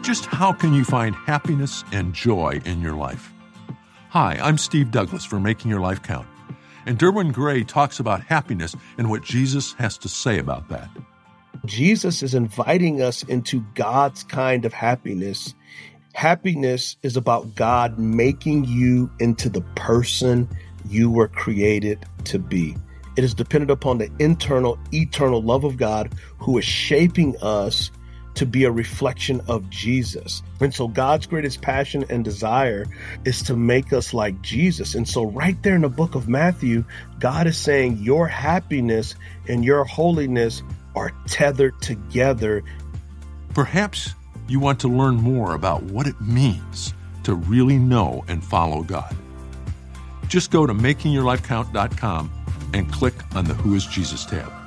Just how can you find happiness and joy in your life? Hi, I'm Steve Douglas for Making Your Life Count. And Derwin Gray talks about happiness and what Jesus has to say about that. Jesus is inviting us into God's kind of happiness. Happiness is about God making you into the person you were created to be. It is dependent upon the internal, eternal love of God who is shaping us to be a reflection of Jesus. And so God's greatest passion and desire is to make us like Jesus. And so right there in the book of Matthew, God is saying your happiness and your holiness are tethered together. Perhaps you want to learn more about what it means to really know and follow God. Just go to makingyourlifecount.com and click on the Who is Jesus tab.